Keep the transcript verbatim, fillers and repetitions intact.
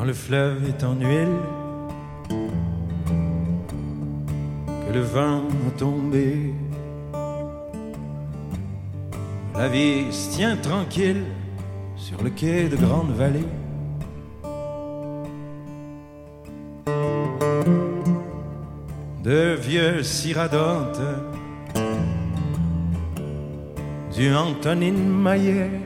quand le fleuve est en huile, que le vent a tombé, la vie se tient tranquille sur le quai de Grande-Vallée. De vieux Cyradotes, du Antonine Maillet,